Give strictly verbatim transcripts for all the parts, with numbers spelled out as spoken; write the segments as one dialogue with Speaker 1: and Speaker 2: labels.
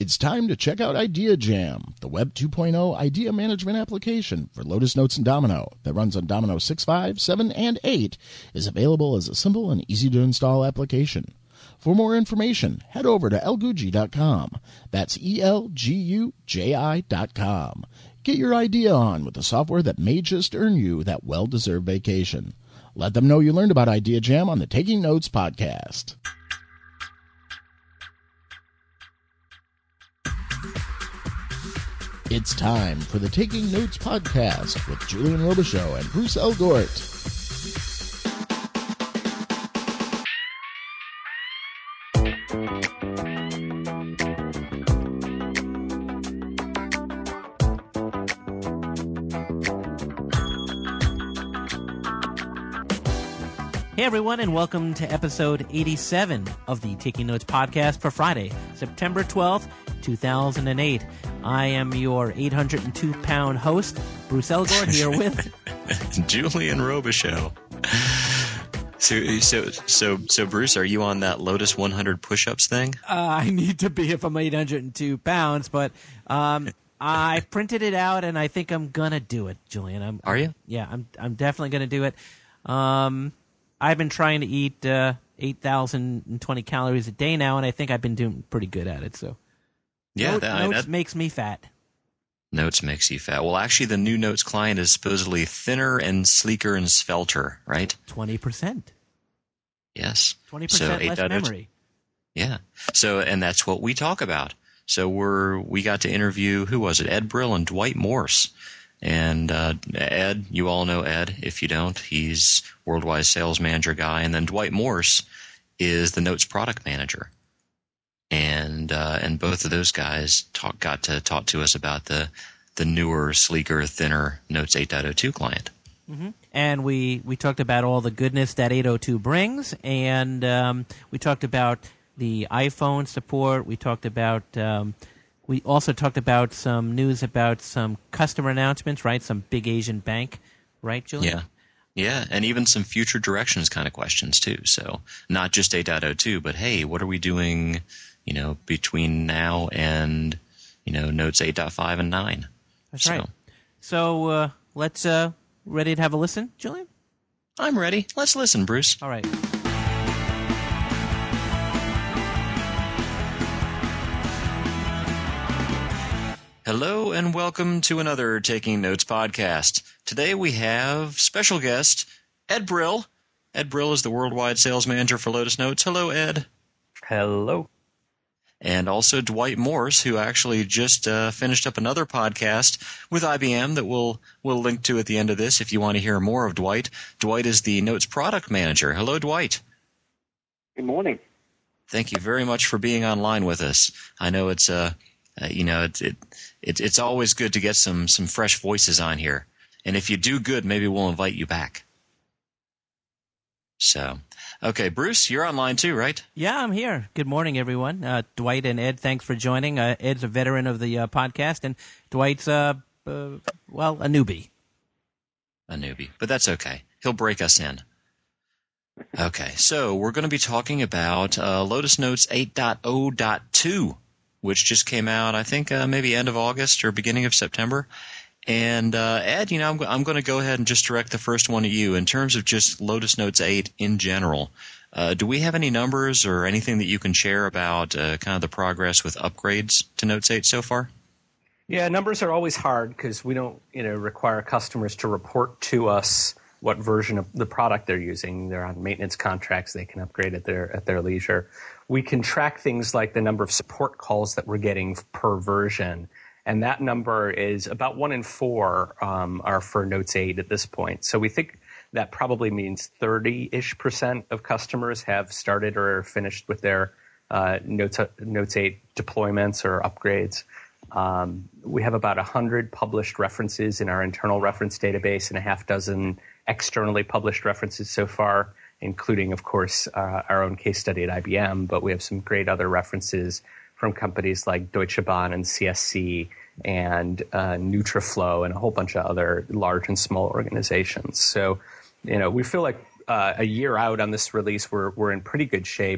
Speaker 1: It's time to check out Idea Jam, the Web two point oh idea management application for Lotus Notes and Domino that runs on Domino six, five, seven, and eight, is available as a simple and easy-to-install application. For more information, head over to elguji dot com. That's E L G U J I dot com. Get your idea on with the software that may just earn you that well-deserved vacation. Let them know you learned about Idea Jam on the Taking Notes podcast. It's time for the Taking Notes podcast with Julian Robichaux and Bruce Elgort.
Speaker 2: Hey everyone, and welcome to episode eighty-seven of the Taking Notes podcast for Friday, September twelfth, two thousand eight. I am your eight hundred two pound host, Bruce Elgort, here with
Speaker 3: Julian Robichaux. So, so, so, so, Bruce, are you on that Lotus one hundred push-ups thing?
Speaker 2: Uh, I need to be if I'm eight hundred two pounds, but um, I printed it out, and I think I'm gonna do it, Julian. I'm,
Speaker 3: are you?
Speaker 2: Yeah, I'm. I'm definitely gonna do it. Um, I've been trying to eat uh, eight thousand twenty calories a day now, and I think I've been doing pretty good at it. So,
Speaker 3: yeah,
Speaker 2: Note,
Speaker 3: that,
Speaker 2: Notes
Speaker 3: that
Speaker 2: makes me fat.
Speaker 3: Notes makes you fat. Well, actually, the new Notes client is supposedly thinner and sleeker and svelter, right?
Speaker 2: Twenty percent.
Speaker 3: Yes.
Speaker 2: Twenty percent less memory.
Speaker 3: Yeah. So, and that's what we talk about. So we're we got to interview, who was it? Ed Brill and Dwight Morse. And uh, Ed, you all know Ed. If you don't, he's worldwide sales manager guy. And then Dwight Morse is the Notes product manager. And uh, and both of those guys talk, got to talk to us about the the newer, sleeker, thinner Notes eight point oh two client.
Speaker 2: Mm-hmm. And we, we talked about all the goodness that eight oh two brings. And um, we talked about the iPhone support. We talked about... Um, We also talked about some news about some customer announcements, right? Some big Asian bank, right, Julian?
Speaker 3: Yeah. Yeah, and even some future directions kind of questions, too. So not just eight point oh two, but, hey, what are we doing, you know, between now and, you know, Notes eight point five and nine?
Speaker 2: That's
Speaker 3: so.
Speaker 2: right. So uh, let's, uh, ready to have a listen, Julian?
Speaker 3: I'm ready. Let's listen, Bruce.
Speaker 2: All right.
Speaker 3: Hello and welcome to another Taking Notes podcast. Today we have special guest Ed Brill. Ed Brill is the worldwide sales manager for Lotus Notes. Hello, Ed.
Speaker 4: Hello.
Speaker 3: And also Dwight Morse, who actually just uh, finished up another podcast with I B M that we'll we'll link to at the end of this if you want to hear more of Dwight. Dwight is the Notes product manager. Hello, Dwight.
Speaker 4: Good morning.
Speaker 3: Thank you very much for being online with us. I know it's uh, uh you know it, it it it's always good to get some some fresh voices on here. And if you do good, maybe we'll invite you back. So, okay, Bruce, you're online too, right?
Speaker 2: Yeah, I'm here. Good morning, everyone. Uh, Dwight and Ed, thanks for joining. Uh, Ed's a veteran of the uh, podcast, and Dwight's, uh, uh, well, a newbie.
Speaker 3: A newbie, but that's okay. He'll break us in. Okay, so we're going to be talking about uh, Lotus Notes eight point oh point two, which just came out, I think, uh, maybe end of August or beginning of September. And uh, Ed, you know, I'm, I'm going to go ahead and just direct the first one at you. In terms of just Lotus Notes eight in general, uh, do we have any numbers or anything that you can share about uh, kind of the progress with upgrades to Notes eight so far?
Speaker 4: Yeah, numbers are always hard because we don't, you know, require customers to report to us what version of the product they're using. They're on maintenance contracts; they can upgrade at their at their leisure. We can track things like the number of support calls that we're getting per version. And that number is about one in four um, are for Notes eight at this point. So we think that probably means thirty-ish percent of customers have started or finished with their uh, Notes, Notes eight deployments or upgrades. Um, we have about one hundred published references in our internal reference database and a half dozen externally published references so far, including, of course, uh, our own case study at I B M. But we have some great other references from companies like Deutsche Bahn and C S C and uh, Nutriflow and a whole bunch of other large and small organizations. So, you know, we feel like uh, a year out on this release, we're we're in pretty good shape.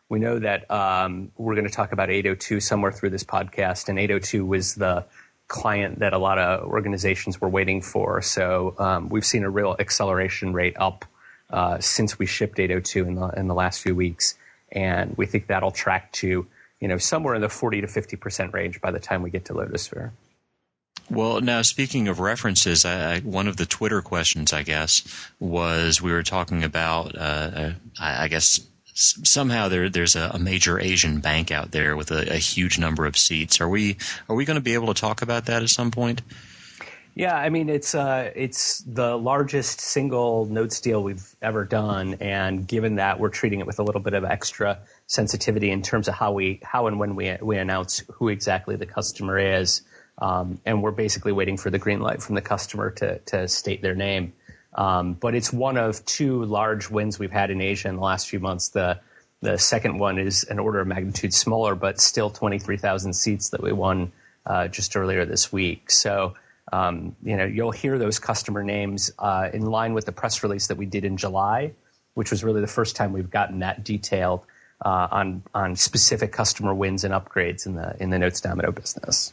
Speaker 4: We know that um, we're going to talk about eight oh two somewhere through this podcast, and eight oh two was the client that a lot of organizations were waiting for. So um, we've seen a real acceleration rate up uh, since we shipped eight oh two in the in the last few weeks, and we think that'll track to you know somewhere in the forty to fifty percent range by the time we get to Lotusphere.
Speaker 3: Well, now speaking of references, I, I, one of the Twitter questions, I guess, was we were talking about, uh, I, I guess. Somehow there, there's a, a major Asian bank out there with a, a huge number of seats. Are we are we going to be able to talk about that at some point?
Speaker 4: Yeah, I mean it's uh, it's the largest single notes deal we've ever done, and given that, we're treating it with a little bit of extra sensitivity in terms of how we how and when we we announce who exactly the customer is, um, and we're basically waiting for the green light from the customer to to state their name. Um, but it's one of two large wins we've had in Asia in the last few months. The the second one is an order of magnitude smaller, but still twenty-three thousand seats that we won uh, just earlier this week. So, um, you know, you'll hear those customer names uh, in line with the press release that we did in July, which was really the first time we've gotten that detailed uh, on on specific customer wins and upgrades in the in the Notes Domino business.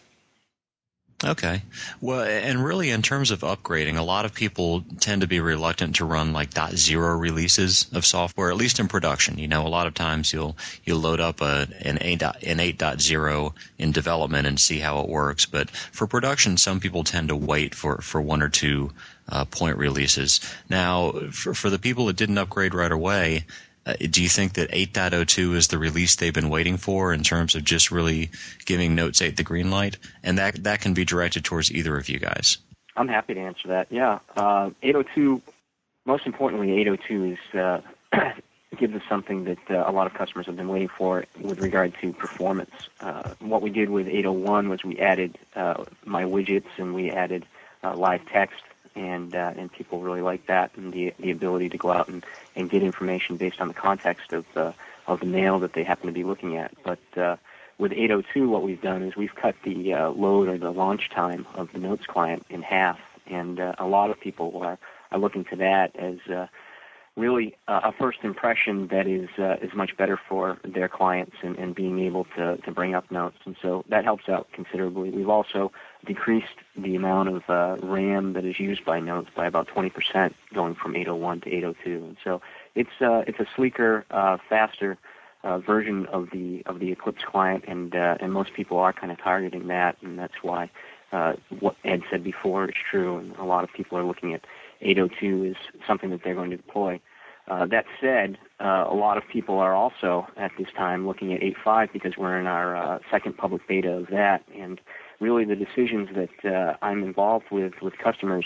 Speaker 3: Okay. Well, and really in terms of upgrading, a lot of people tend to be reluctant to run like dot zero releases of software, at least in production. You know, a lot of times you'll you'll load up a an eight an eight point oh in development and see how it works. But for production, some people tend to wait for, for one or two uh, point releases. Now, for, for the people that didn't upgrade right away, Uh, do you think that eight point oh two is the release they've been waiting for in terms of just really giving Notes eight the green light? And that that can be directed towards either of you guys.
Speaker 5: I'm happy to answer that. Yeah. Uh, eight oh two, most importantly, eight oh two is uh, gives us something that uh, a lot of customers have been waiting for with regard to performance. Uh, what we did with eight oh one was we added uh, my widgets and we added uh, live text. And uh, and people really like that, and the the ability to go out and, and get information based on the context of the of the mail that they happen to be looking at. But uh, with eight oh two, what we've done is we've cut the uh, load or the launch time of the Notes client in half, and uh, a lot of people are are looking to that as uh, really uh, a first impression that is uh, is much better for their clients and, and being able to to bring up notes, and so that helps out considerably. We've also decreased the amount of uh, RAM that is used by Notes by about twenty percent, going from eight oh one to eight oh two. And so it's uh, it's a sleeker, uh, faster uh, version of the of the Eclipse client, and uh, and most people are kind of targeting that, and that's why uh, what Ed said before is true, and a lot of people are looking at eight oh two as something that they're going to deploy. Uh, that said, uh, a lot of people are also at this time looking at eight point five because we're in our uh, second public beta of that, and really the decisions that uh, I'm involved with with customers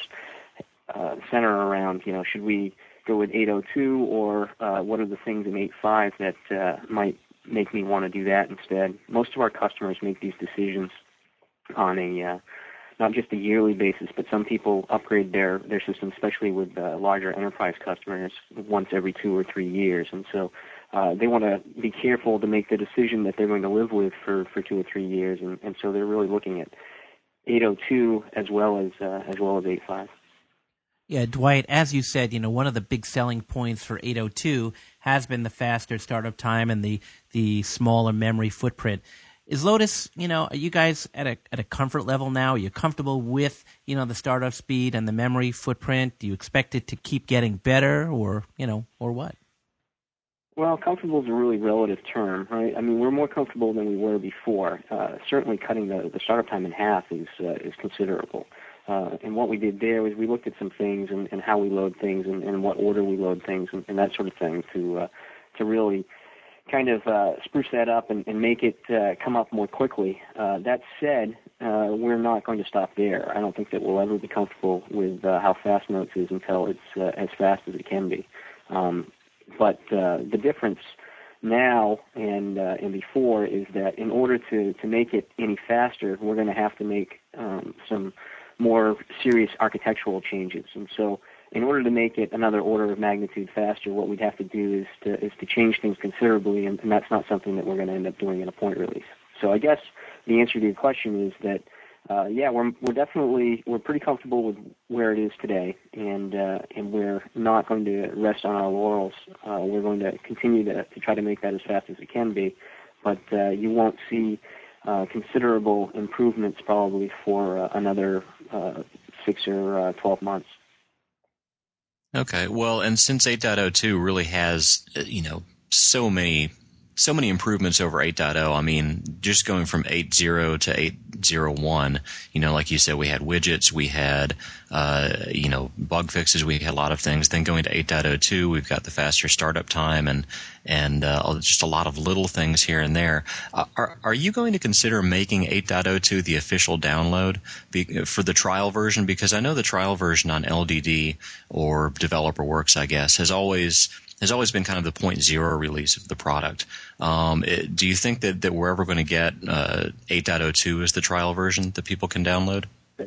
Speaker 5: uh, center around, you know, should we go with eight oh two or uh, what are the things in eight point five that uh, might make me want to do that instead? Most of our customers make these decisions on a uh, not just a yearly basis, but some people upgrade their, their system, especially with uh, larger enterprise customers, once every two or three years. And so uh, they want to be careful to make the decision that they're going to live with for, for two or three years. And, and so they're really looking at eight oh two as well as uh, as well as eight point five.
Speaker 2: Yeah, Dwight, as you said, you know, one of the big selling points for eight oh two has been the faster startup time and the, the smaller memory footprint. Is Lotus, you know, are you guys at a at a comfort level now? Are you comfortable with, you know, the startup speed and the memory footprint? Do you expect it to keep getting better, or, you know, or what?
Speaker 5: Well, comfortable is a really relative term, right? I mean, we're more comfortable than we were before. Uh, certainly cutting the, the startup time in half is uh, is considerable. Uh, and what we did there was we looked at some things and, and how we load things and, and what order we load things and, and that sort of thing to uh, to really kind of uh, spruce that up and, and make it uh, come up more quickly. Uh, that said, uh, we're not going to stop there. I don't think that we'll ever be comfortable with uh, how fast Notes is until it's uh, as fast as it can be. Um, but uh, the difference now and uh, and before is that in order to, to make it any faster, we're going to have to make um, some more serious architectural changes. And so in order to make it another order of magnitude faster, what we'd have to do is to is to change things considerably, and, and that's not something that we're going to end up doing in a point release. So I guess the answer to your question is that uh, yeah, we're we're definitely we're pretty comfortable with where it is today, and uh, and we're not going to rest on our laurels. Uh, we're going to continue to, to try to make that as fast as it can be, but uh, you won't see uh, considerable improvements probably for uh, another uh, six or uh, twelve months.
Speaker 3: Okay, well, and since eight point oh two really has, you know, so many so many improvements over eight point oh, I mean, just going from eight point oh to eight point oh one, you know, like you said, we had widgets, we had, uh, you know, bug fixes, we had a lot of things. Then going to eight point oh two, we've got the faster startup time and and uh, just a lot of little things here and there. Uh, are, are you going to consider making eight point oh two the official download be, for the trial version? Because I know the trial version on L D D or DeveloperWorks, I guess, has always has always been kind of the point zero release of the product. Um, it, do you think that, that we're ever going to get uh, eight point oh two as the trial version that people can download?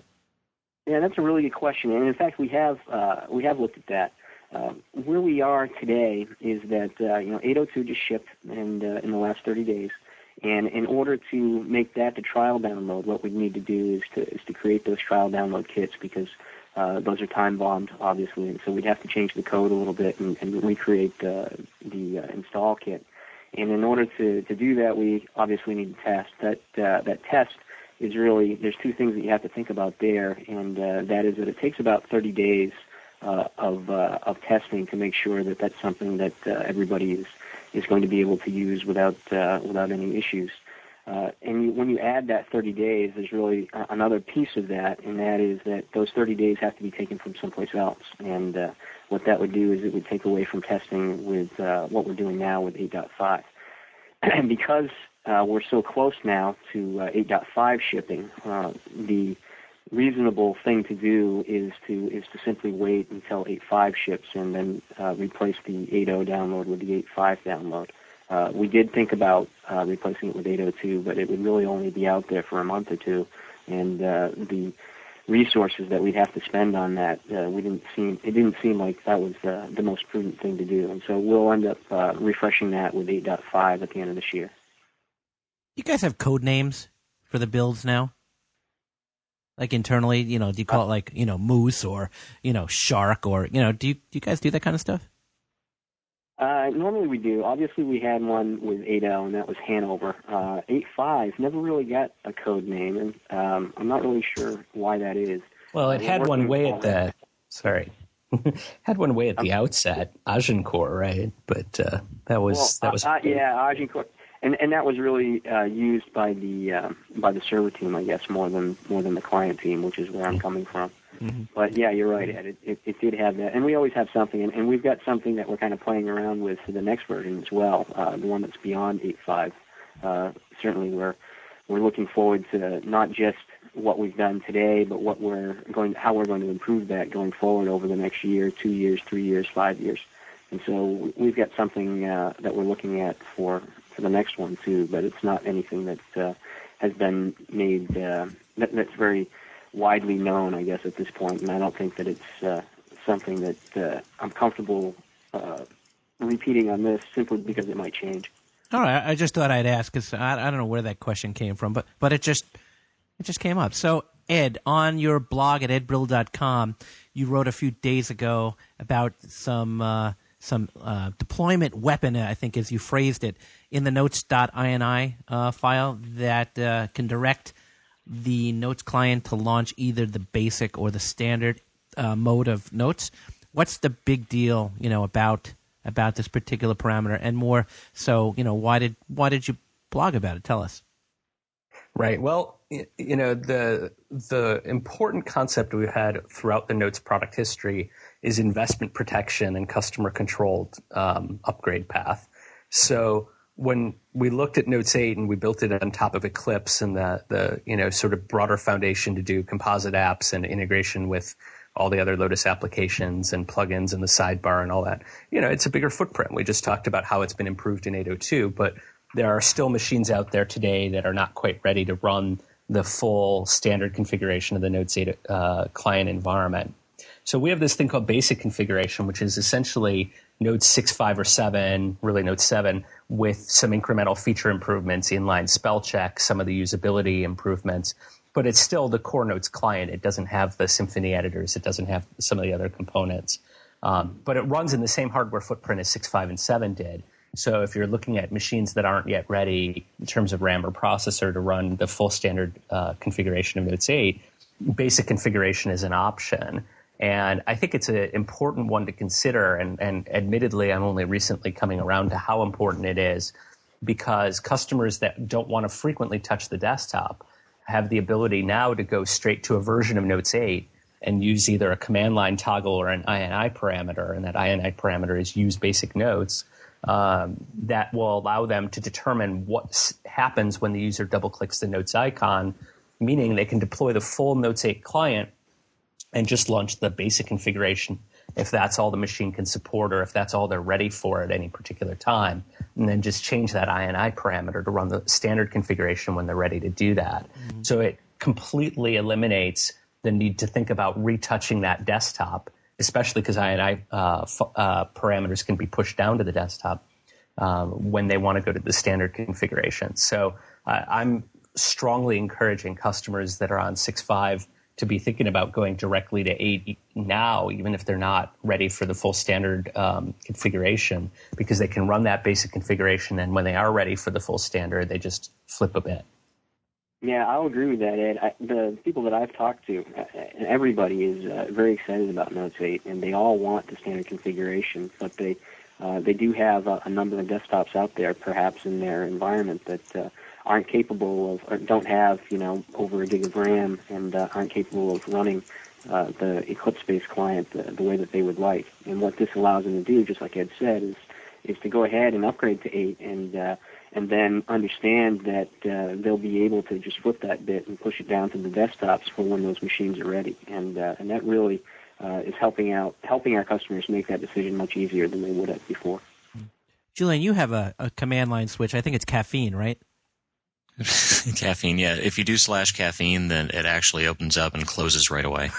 Speaker 5: Yeah, that's a really good question, and in fact, we have uh, we have looked at that. Uh, where we are today is that uh, you know eight point oh two just shipped and uh, in the last thirty days, and in order to make that the trial download, what we need to do is to is to create those trial download kits because uh, those are time bombed, obviously, and so we'd have to change the code a little bit and, and recreate uh, the uh, install kit. And in order to, to do that, we obviously need to test. That uh, that test is really, there's two things that you have to think about there, and uh, that is that it takes about thirty days uh, of uh, of testing to make sure that that's something that uh, everybody is, is going to be able to use without uh, without any issues. Uh, and you, when you add that thirty days, there's really a, another piece of that, and that is that those thirty days have to be taken from someplace else. And uh, what that would do is it would take away from testing with uh, what we're doing now with eight point five. And because uh, we're so close now to uh, eight point five shipping, uh, the reasonable thing to do is to is to simply wait until eight point five ships and then uh, replace the eight point oh download with the eight point five download. Uh, we did think about uh, replacing it with eight point oh two, but it would really only be out there for a month or two, and uh, the resources that we'd have to spend on that, uh, we didn't seem it didn't seem like that was uh, the most prudent thing to do, and so we'll end up uh, refreshing that with eight point five at the end of this year.
Speaker 2: You guys have code names for the builds now? Like internally, you know, do you call it like, you know, Moose or, you know, Shark or, you know, do you, do you guys do that kind of stuff?
Speaker 5: Uh, normally we do. Obviously we had one with eight point oh, and that was Hanover. Uh, eight point five never really got a code name, and um, I'm not really sure why that is.
Speaker 6: Well, it
Speaker 5: uh,
Speaker 6: had one way at the,
Speaker 5: that.
Speaker 6: sorry, had one way at the um, outset, Agincourt, right? But uh, that was,
Speaker 5: well,
Speaker 6: that was.
Speaker 5: Uh, uh, yeah, Agincourt. And and that was really uh, used by the uh, by the server team, I guess, more than more than the client team, which is where I'm coming from. Mm-hmm. But yeah, you're right, Ed. It, it, it did have that, and we always have something, and, and we've got something that we're kind of playing around with for the next version as well, uh, the one that's beyond eight point five. Uh, certainly, we're we're looking forward to not just what we've done today, but what we're going, how we're going to improve that going forward over the next year, two years, three years, five years. And so we've got something uh, that we're looking at for. for the next one too, but it's not anything that uh, has been made uh, that, that's very widely known, I guess, at this point, and I don't think that it's uh, something that uh, I'm comfortable uh, repeating on this simply because it might change.
Speaker 2: All right, I just thought I'd ask because I, I don't know where that question came from, but but it just it just came up. So Ed, on your blog at ed brill dot com, you wrote a few days ago about some uh, some uh, deployment weapon, I think, as you phrased it, in the notes.ini uh, file that uh, can direct the Notes client to launch either the basic or the standard uh, mode of Notes. What's the big deal, you know, about about this particular parameter, and more so, you know, why did why did you blog about it? Tell us.
Speaker 6: Right. Well, you know, the the important concept we've had throughout the Notes product history is investment protection and customer controlled um, upgrade path. So when we looked at Notes eight and we built it on top of Eclipse and the, the you know, sort of broader foundation to do composite apps and integration with all the other Lotus applications and plugins and the sidebar and all that, you know, it's a bigger footprint. We just talked about how it's been improved in eight point oh two, but there are still machines out there today that are not quite ready to run the full standard configuration of the Notes eight uh, client environment. So we have this thing called basic configuration, which is essentially Notes six, five, or seven, really Notes seven, with some incremental feature improvements, inline spell check, some of the usability improvements. but it's still the core Notes client. It doesn't have the Symfony editors. It doesn't have some of the other components. Um, but it runs in the same hardware footprint as six point five and seven did. So if you're looking at machines that aren't yet ready in terms of RAM or processor to run the full standard uh, configuration of Notes eight, basic configuration is an option. And I think it's an important one to consider. And, and admittedly, I'm only recently coming around to how important it is, because customers that don't want to frequently touch the desktop have the ability now to go straight to a version of Notes eight and use either a command line toggle or an I N I parameter. And that I N I parameter is use basic notes. Um, that will allow them to determine what happens when the user double clicks the Notes icon, meaning they can deploy the full Notes eight client and just launch the basic configuration if that's all the machine can support or if that's all they're ready for at any particular time, and then just change that I N I parameter to run the standard configuration when they're ready to do that. Mm-hmm. So it completely eliminates the need to think about retouching that desktop, especially because I N I uh, f- uh, parameters can be pushed down to the desktop um, when they want to go to the standard configuration. So uh, I'm strongly encouraging customers that are on six point five to be thinking about going directly to eight now, even if they're not ready for the full standard um, configuration, because they can run that basic configuration, and when they are ready for the full standard, they just flip a bit.
Speaker 5: Yeah, I'll agree with that, Ed. I, the people that I've talked to, uh, everybody is uh, very excited about Notes eight, and they all want the standard configuration, but they uh, they do have a, a number of desktops out there, perhaps in their environment, that uh, aren't capable of, or don't have, you know, over a gig of RAM, and uh, aren't capable of running uh, the Eclipse-based client the, the way that they would like. And what this allows them to do, just like Ed said, is is to go ahead and upgrade to eight, and uh, and then understand that uh, they'll be able to just flip that bit and push it down to the desktops for when those machines are ready. And uh, and that really uh, is helping out, helping our customers make that decision much easier than they would have before.
Speaker 2: Julian, you have a, a command line switch. I think it's Caffeine, right?
Speaker 3: Caffeine, yeah. If you do slash caffeine, then it actually opens up and closes right away.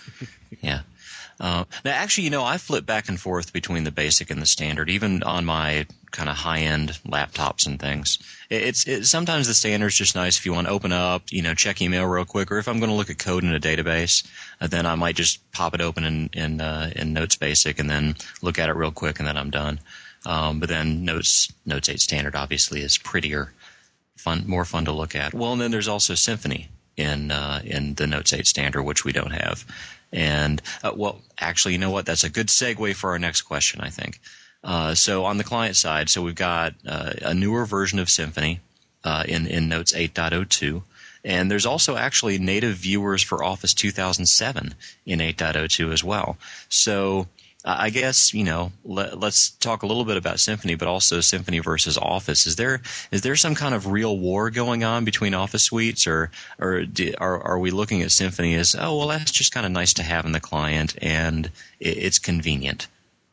Speaker 3: Yeah. Uh, now, actually, you know, I flip back and forth between the basic and the standard, even on my kind of high-end laptops and things. It, it's it, sometimes the standard's just nice if you want to open up, you know, check email real quick, or if I'm going to look at code in a database, uh, then I might just pop it open in in, uh, in Notes Basic and then look at it real quick, and then I'm done. Um, but then Notes Notes eight Standard obviously is prettier, fun, more fun to look at. Well, and then there's also Symfony in uh, in the Notes eight Standard, which we don't have. And, uh, well, actually, you know what? That's a good segue for our next question, I think. Uh, so on the client side, so we've got uh, a newer version of Symfony uh, in, in Notes eight point oh two. And there's also actually native viewers for Office two thousand seven in eight point oh two as well. So uh, I guess, you know, let, let's talk a little bit about Symfony, but also Symfony versus Office. Is there is there some kind of real war going on between Office suites, or or do, are are we looking at Symfony as, oh, well, that's just kind of nice to have in the client and it, it's convenient?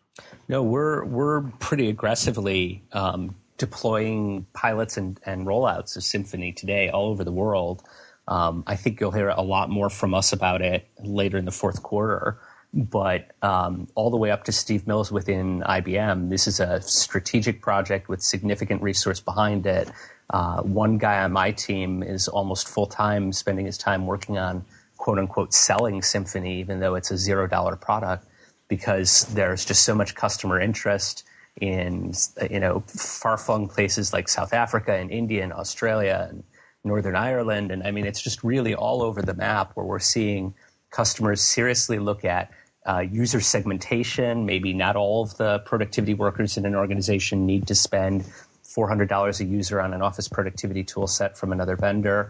Speaker 6: No, we're we're pretty aggressively um, deploying pilots and, and rollouts of Symfony today all over the world. Um, I think you'll hear a lot more from us about it later in the fourth quarter. But um, all the way up to Steve Mills within I B M, this is a strategic project with significant resource behind it. Uh, one guy on my team is almost full-time, spending his time working on, quote-unquote, selling Symfony, even though it's a zero-dollar product, because there's just so much customer interest in, you know, far-flung places like South Africa and India and Australia and Northern Ireland. And, I mean, it's just really all over the map where we're seeing customers seriously look at Uh, user segmentation. Maybe not all of the productivity workers in an organization need to spend four hundred dollars a user on an Office productivity tool set from another vendor.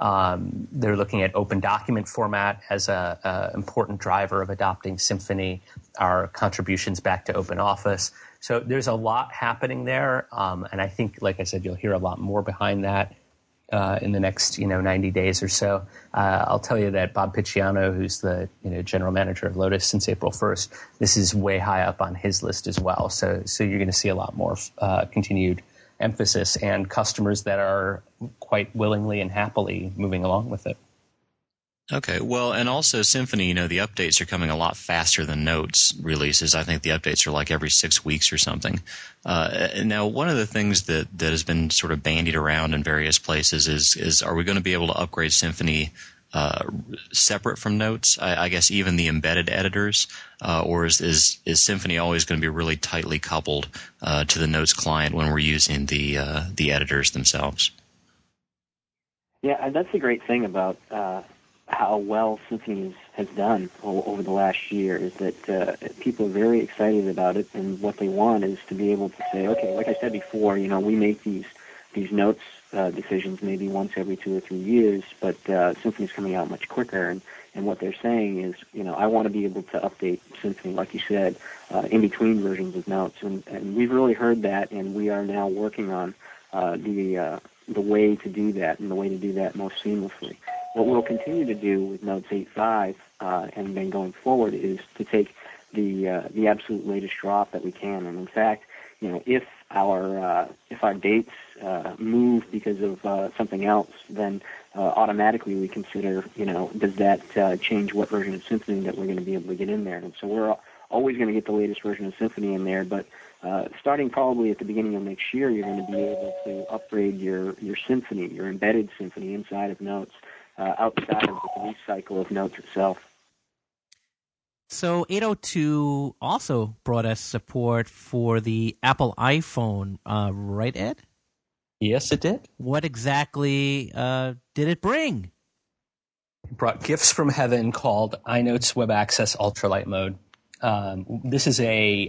Speaker 6: Um, they're looking at open document format as a, a important driver of adopting Symfony, our contributions back to Open Office. So there's a lot happening there, um, and I think, like I said, you'll hear a lot more behind that Uh, in the next, you know, ninety days or so. Uh, I'll tell you that Bob Picciano, who's the, you know, general manager of Lotus since April first, this is way high up on his list as well. So, so you're going to see a lot more uh, continued emphasis and customers that are quite willingly and happily moving along with it.
Speaker 3: Okay, well, and also Symfony, you know, the updates are coming a lot faster than Notes releases. I think the updates are like every six weeks or something. Uh, now, one of the things that, that has been sort of bandied around in various places is, is are we going to be able to upgrade Symfony uh, separate from Notes? I, I guess even the embedded editors, uh, or is, is is Symfony always going to be really tightly coupled uh, to the Notes client when we're using the uh, the editors themselves?
Speaker 5: Yeah, and that's the great thing about uh, how well Symfony has, has done o- over the last year is that uh, people are very excited about it, and what they want is to be able to say, okay, like I said before, you know, we make these these Notes uh, decisions maybe once every two or three years, but uh, Symfony's coming out much quicker, and, and what they're saying is, you know, I want to be able to update Symfony, like you said, uh, in between versions of Notes, and, and we've really heard that, and we are now working on uh, the uh, the way to do that, and the way to do that most seamlessly. What we'll continue to do with Notes eight point five uh, and then going forward is to take the uh, the absolute latest drop that we can, and in fact, you know, if our uh, if our dates uh, move because of uh, something else, then uh, automatically we consider, you know, does that uh, change what version of Symfony that we're going to be able to get in there? And so we're always going to get the latest version of Symfony in there, but uh, starting probably at the beginning of next year, you're going to be able to upgrade your, your Symfony, your embedded Symfony inside of Notes, uh, outside of the release cycle of Notes itself.
Speaker 2: So eight oh two also brought us support for the Apple iPhone, uh, right, Ed?
Speaker 6: Yes, it did.
Speaker 2: What exactly uh, did it bring?
Speaker 6: It brought gifts from heaven called iNotes Web Access Ultralight Mode. Um, this is a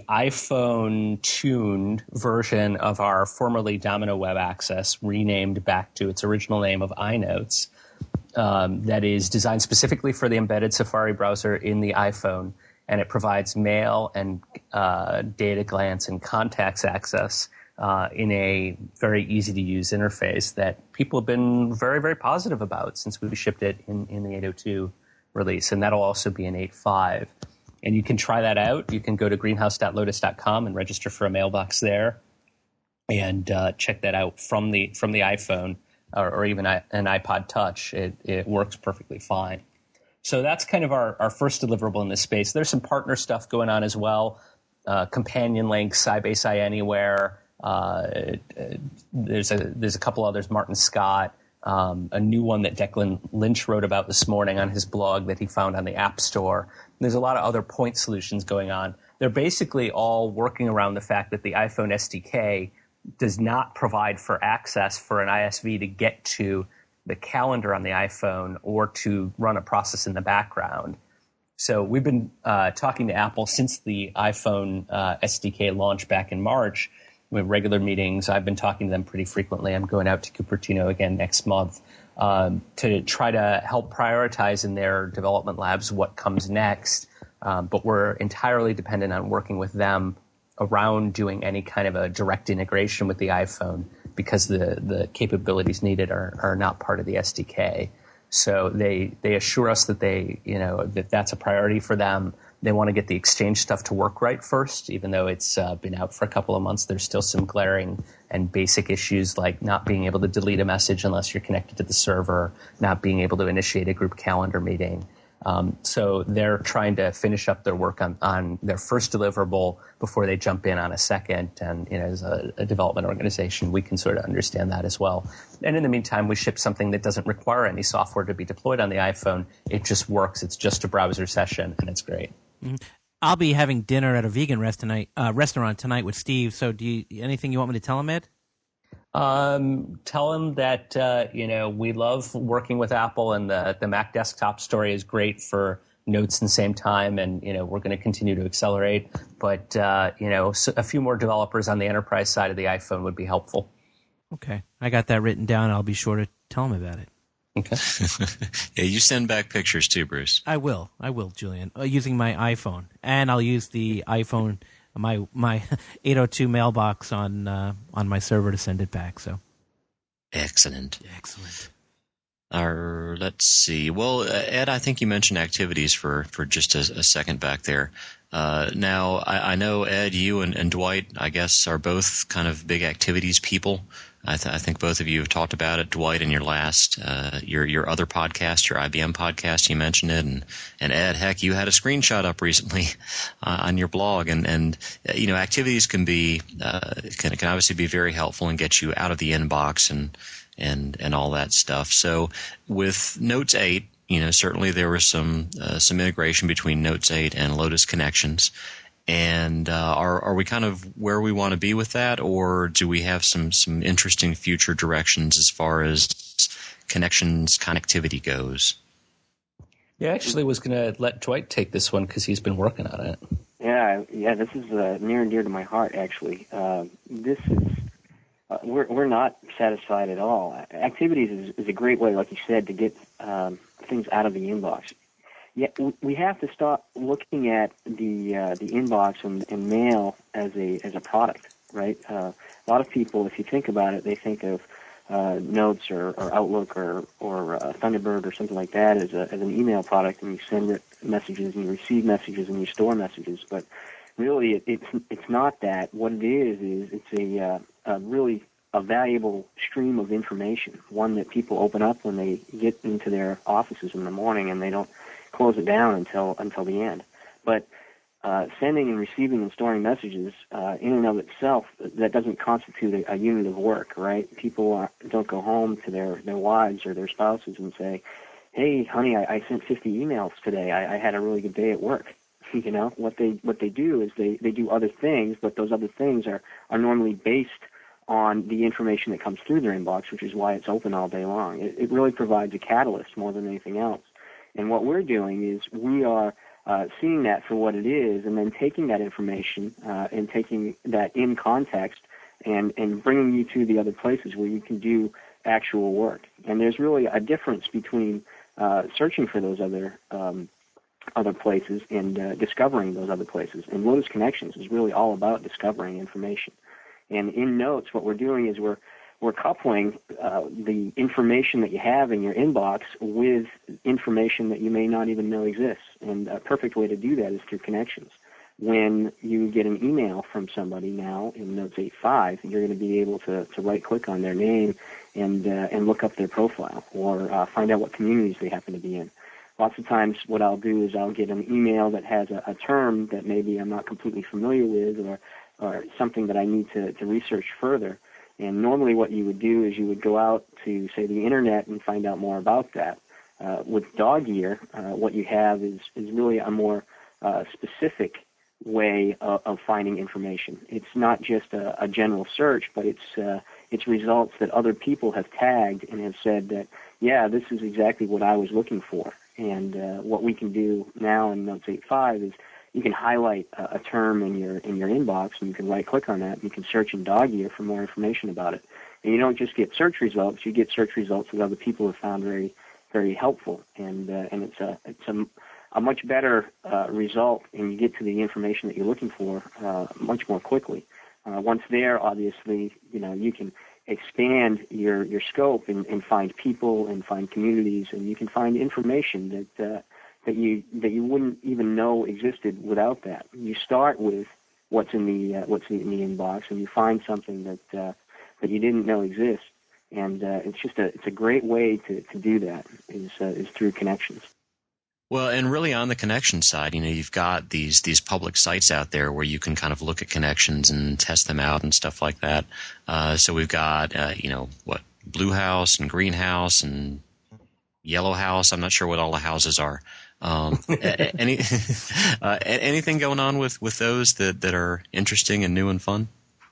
Speaker 6: iPhone-tuned version of our formerly Domino Web Access, renamed back to its original name of iNotes. Um, that is designed specifically for the embedded Safari browser in the iPhone, and it provides mail and uh, data glance and contacts access uh, in a very easy-to-use interface that people have been very, very positive about since we shipped it in, in the eight oh two release, and that'll also be in eight point five. And you can try that out. You can go to greenhouse dot lotus dot com and register for a mailbox there and uh, check that out from the from the iPhone. Or, or even an iPod Touch, it, it works perfectly fine. So that's kind of our, our first deliverable in this space. There's some partner stuff going on as well. Uh, companion links, Sybase iAnywhere. Uh, there's a there's a couple others. Martin Scott, um, a new one that Declan Lynch wrote about this morning on his blog that he found on the App Store. And there's a lot of other point solutions going on. They're basically all working around the fact that the iPhone S D K does not provide for access for an I S V to get to the calendar on the iPhone or to run a process in the background. So we've been uh, talking to Apple since the iPhone uh, S D K launch back in March. We have regular meetings. I've been talking to them pretty frequently. I'm going out to Cupertino again next month um, to try to help prioritize in their development labs what comes next. Um, but we're entirely dependent on working with them around doing any kind of a direct integration with the iPhone because the, the capabilities needed are, are not part of the S D K. So they, they assure us that they, you know, that that's a priority for them. They want to get the Exchange stuff to work right first, even though it's uh, been out for a couple of months. There's still some glaring and basic issues like not being able to delete a message unless you're connected to the server, not being able to initiate a group calendar meeting. Um, so they're trying to finish up their work on, on their first deliverable before they jump in on a second. And, you know, as a, a development organization, we can sort of understand that as well. And in the meantime, we ship something that doesn't require any software to be deployed on the iPhone. It just works. It's just a browser session, and it's great.
Speaker 2: Mm-hmm. I'll be having dinner at a vegan rest tonight, uh, restaurant tonight with Steve. So do you, anything you want me to tell him, Ed?
Speaker 6: Um, tell him that, uh, you know, we love working with Apple, and the, the Mac desktop story is great for Notes in the same time. And, you know, we're going to continue to accelerate. But, uh, you know, so a few more developers on the enterprise side of the iPhone would be helpful.
Speaker 2: Okay. I got that written down. I'll be sure to tell him about it.
Speaker 6: Okay.
Speaker 3: Yeah, you send back pictures too, Bruce.
Speaker 2: I will. I will, Julian, uh, using my iPhone. And I'll use the iPhone my my eight oh two mailbox on uh, on my server to send it back. So
Speaker 3: excellent,
Speaker 2: excellent.
Speaker 3: Our, let's see. Well, uh, Ed, I think you mentioned activities for for just a, a second back there. Uh, now, I, I know Ed, you and, and Dwight, I guess, are both kind of big activities people. I, th- I think both of you have talked about it. Dwight, in your last, uh, your your other podcast, your I B M podcast, you mentioned it, and, and Ed, heck, you had a screenshot up recently uh, on your blog, and and uh, you know, activities can be uh, can can obviously be very helpful and get you out of the inbox and and and all that stuff. So with Notes eight, you know, certainly there was some uh, some integration between Notes eight and Lotus Connections. And uh, are are we kind of where we want to be with that, or do we have some some interesting future directions as far as Connections connectivity goes?
Speaker 6: Yeah, I actually was going to let Dwight take this one because he's been working on it.
Speaker 5: Yeah, yeah, this is uh, near and dear to my heart. Actually, uh, this is uh, we're we're not satisfied at all. Activities is, is a great way, like you said, to get um, things out of the inbox. Yeah, we have to stop looking at the uh, the inbox and, and mail as a as a product, right? Uh, a lot of people, if you think about it, they think of uh, Notes or, or Outlook or or uh, Thunderbird or something like that as a as an email product, and you send it messages and you receive messages and you store messages. But really, it, it's it's not that. What it is is it's a, uh, a really a valuable stream of information, one that people open up when they get into their offices in the morning, and they don't close it down until until the end. But uh, sending and receiving and storing messages uh, in and of itself, that doesn't constitute a, a unit of work, right? People are, don't go home to their, their wives or their spouses and say, hey, honey, I, I sent fifty emails today. I, I had a really good day at work. You know, what they what they do is they, they do other things, but those other things are, are normally based on the information that comes through their inbox, which is why it's open all day long. It, it really provides a catalyst more than anything else. And what we're doing is we are uh, seeing that for what it is, and then taking that information uh, and taking that in context and, and bringing you to the other places where you can do actual work. And there's really a difference between uh, searching for those other um, other places and uh, discovering those other places. And Lotus Connections is really all about discovering information. And in Notes, what we're doing is we're We're coupling uh, the information that you have in your inbox with information that you may not even know exists. And a perfect way to do that is through Connections. When you get an email from somebody now in Notes eight point five, you're going to be able to, to right-click on their name and uh, and look up their profile or uh, find out what communities they happen to be in. Lots of times what I'll do is I'll get an email that has a, a term that maybe I'm not completely familiar with or, or something that I need to, to research further. And normally what you would do is you would go out to, say, the Internet and find out more about that. Uh, with Dog Ear, uh, what you have is, is really a more uh, specific way of, of finding information. It's not just a, a general search, but it's uh, it's results that other people have tagged and have said that, yeah, this is exactly what I was looking for. And uh, what we can do now in Notes eight point five is you can highlight a, a term in your in your inbox, and you can right-click on that, and you can search in Dog Ear for more information about it. And you don't just get search results; you get search results that other people have found very, very helpful. And uh, and it's a it's a, a much better uh, result, and you get to the information that you're looking for uh, much more quickly. Uh, once there, obviously, you know you can expand your your scope and, and find people and find communities, and you can find information that. Uh, that you that you wouldn't even know existed without that. You start with what's in the uh, what's in the inbox, and you find something that uh, that you didn't know exists, and uh, it's just a it's a great way to, to do that is uh, is through Connections.
Speaker 3: Well, and really on the connection side, you know, you've got these these public sites out there where you can kind of look at connections and test them out and stuff like that. Uh, so we've got uh, you know what Blue House and Green House and Yellow House. I'm not sure what all the houses are. Um, any uh, anything going on with, with those that, that are interesting and new and fun?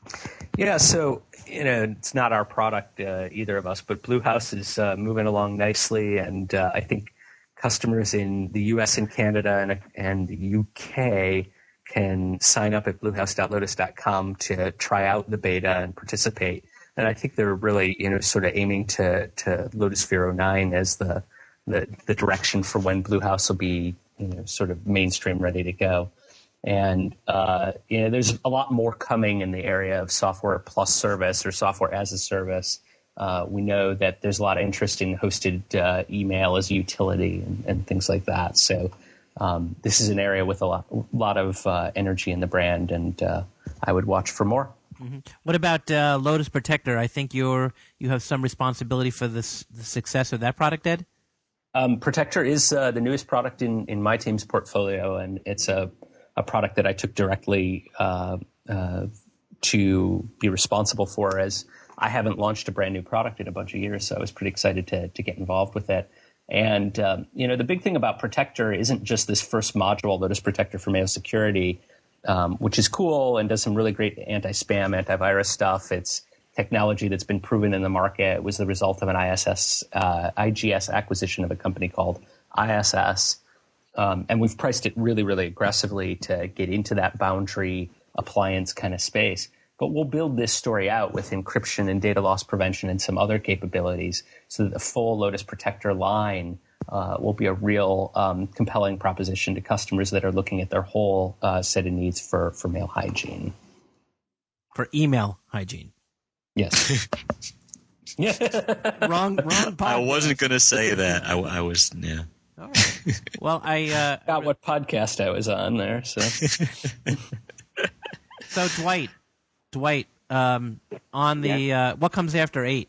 Speaker 6: Yeah, so you know it's not our product, uh, either of us, but Blue House is uh, moving along nicely, and uh, I think customers in the U S and Canada and, and the U K can sign up at bluehouse dot lotus dot com to try out the beta and participate. And I think they're really you know sort of aiming to to Lotus Sphere oh nine as the The, the direction for when Blue House will be, you know, sort of mainstream ready to go. And, uh, you know, there's a lot more coming in the area of software plus service or software as a service. Uh, we know that there's a lot of interest in hosted uh, email as a utility and, and things like that. So um, this is an area with a lot, a lot of uh, energy in the brand, and uh, I would watch for more.
Speaker 2: Mm-hmm. What about uh, Lotus Protector? I think you're you have some responsibility for this, the success of that product, Ed?
Speaker 6: Um, Protector is uh, the newest product in, in my team's portfolio, and it's a, a product that I took directly uh, uh, to be responsible for, as I haven't launched a brand new product in a bunch of years, so I was pretty excited to to get involved with it. And, um, you know, the big thing about Protector isn't just this first module, Lotus Protector for Mail Security, um, which is cool and does some really great anti-spam, antivirus stuff. It's technology that's been proven in the market. It was the result of an I S S, uh, I G S acquisition of a company called I S S. Um, and we've priced it really, really aggressively to get into that boundary appliance kind of space. But we'll build this story out with encryption and data loss prevention and some other capabilities so that the full Lotus Protector line uh, will be a real um, compelling proposition to customers that are looking at their whole uh, set of needs for, for mail hygiene.
Speaker 2: For email hygiene.
Speaker 6: Yes.
Speaker 2: Yeah. wrong, wrong podcast.
Speaker 3: I wasn't going to say that. I, I was, yeah.
Speaker 2: All right. Well, I uh,
Speaker 6: forgot what podcast I was on there. So,
Speaker 2: so Dwight, Dwight, um, on the
Speaker 5: yes.
Speaker 2: uh, what comes after eight?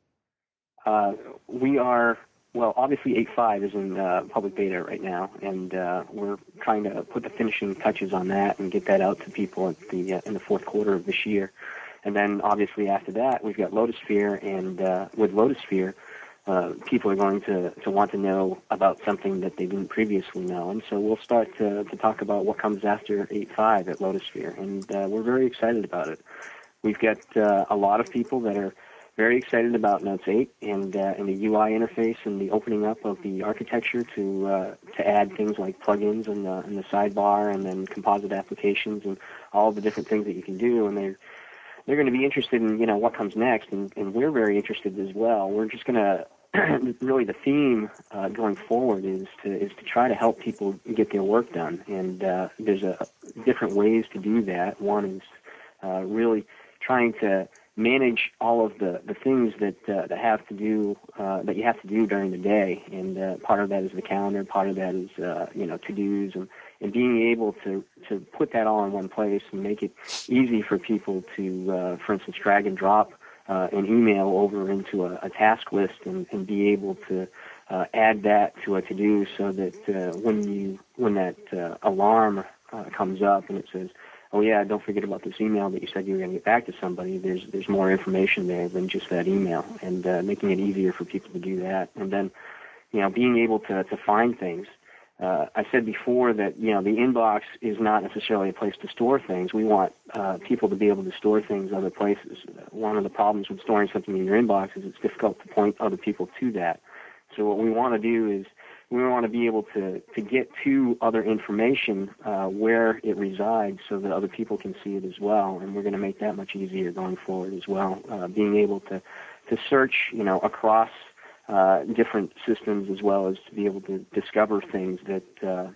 Speaker 5: Uh, we are well. Obviously, eight point five is in uh, public beta right now, and uh, we're trying to put the finishing touches on that and get that out to people at the uh, in the fourth quarter of this year. And then, obviously, after that, we've got Lotusphere, and uh, with Lotusphere, uh, people are going to, to want to know about something that they didn't previously know. And so we'll start to, to talk about what comes after eight point five at Lotusphere, and uh, we're very excited about it. We've got uh, a lot of people that are very excited about Notes eight and, uh, and the U I interface and the opening up of the architecture to uh, to add things like plugins in the, in the sidebar and then composite applications and all the different things that you can do. And they're they're going to be interested in, you know, what comes next, and, and we're very interested as well. We're just going to really the theme uh, going forward is to is to try to help people get their work done, and uh, there's a different ways to do that. One is uh, really trying to manage all of the, the things that uh, that have to do uh, that you have to do during the day, and uh, part of that is the calendar, part of that is uh, you know to-dos, and, and being able to, to put that all in one place and make it easy for people to, uh, for instance, drag and drop uh, an email over into a, a task list and, and be able to uh, add that to a to-do so that uh, when you when that uh, alarm uh, comes up and it says, oh yeah, don't forget about this email that you said you were going to get back to somebody, there's there's more information there than just that email, and uh, making it easier for people to do that. And then, you know, being able to, to find things. Uh, I said before that, you know, the inbox is not necessarily a place to store things. We want uh, people to be able to store things other places. One of the problems with storing something in your inbox is it's difficult to point other people to that. So what we want to do is we want to be able to, to get to other information uh, where it resides so that other people can see it as well, and we're going to make that much easier going forward as well. Uh, being able to, to search, you know, across uh, different systems as well as to be able to discover things that uh,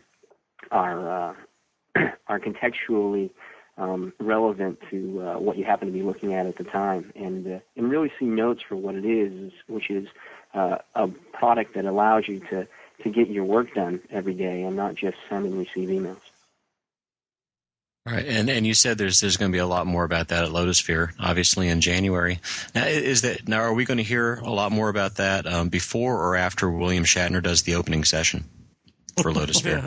Speaker 5: are uh, are contextually um, relevant to uh, what you happen to be looking at at the time, and uh, and really see Notes for what it is, which is uh, a product that allows you to to get your work done every day and not just send and receive emails.
Speaker 3: All right, and and you said there's there's going to be a lot more about that at Lotusphere, obviously in January. Now, is that now are we going to hear a lot more about that um, before or after William Shatner does the opening session for Lotusphere?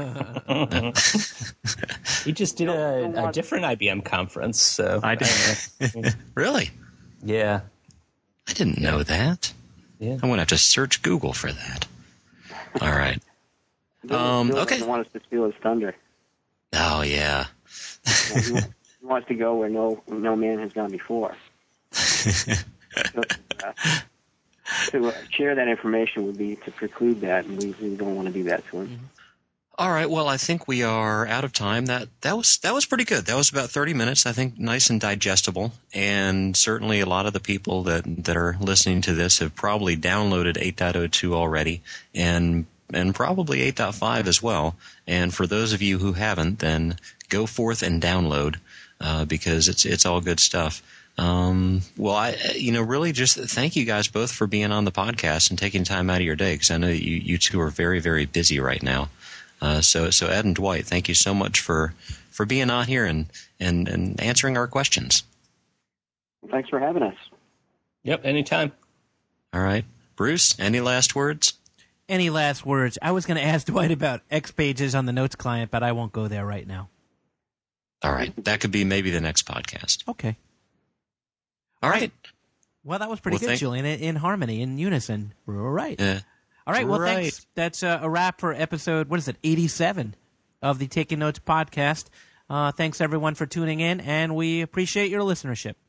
Speaker 6: He just did a, a different I B M conference, so
Speaker 3: I did. Really?
Speaker 6: Yeah,
Speaker 3: I didn't know that.
Speaker 6: Yeah,
Speaker 3: I'm going to have to search Google for that. All right.
Speaker 5: Bill,
Speaker 3: Um,
Speaker 5: Bill
Speaker 3: okay.
Speaker 5: doesn't want us to steal his thunder.
Speaker 3: Oh yeah.
Speaker 5: You know, he, wants, he wants to go where no no man has gone before. So, uh, to uh, share that information would be to preclude that, and we, we don't want to do that to him.
Speaker 3: All right. Well, I think we are out of time. That that was that was pretty good. That was about thirty minutes. I think nice and digestible. And certainly, a lot of the people that that are listening to this have probably downloaded eight point oh two already, and and probably eight point five as well. And for those of you who haven't, then go forth and download uh, because it's it's all good stuff. Um, well, I you know really just thank you guys both for being on the podcast and taking time out of your day, because I know you you two are very very busy right now. Uh, so, so Ed and Dwight, thank you so much for, for being on here and, and, and answering our questions.
Speaker 5: Thanks for having us.
Speaker 6: Yep, anytime.
Speaker 3: All right. Bruce, any last words?
Speaker 2: Any last words? I was going to ask Dwight about X pages on the Notes client, but I won't go there right now.
Speaker 3: All right. That could be maybe the next podcast.
Speaker 2: Okay.
Speaker 3: All right.
Speaker 2: Well, that was pretty
Speaker 3: Well,
Speaker 2: good,
Speaker 3: thank-
Speaker 2: Julian. In, in harmony, in unison. We were right.
Speaker 3: Yeah.
Speaker 2: All right. Well,
Speaker 3: Right.
Speaker 2: thanks. That's uh, a wrap for episode, what is it, eighty-seven of the Taking Notes podcast. Uh, thanks, everyone, for tuning in, and we appreciate your listenership.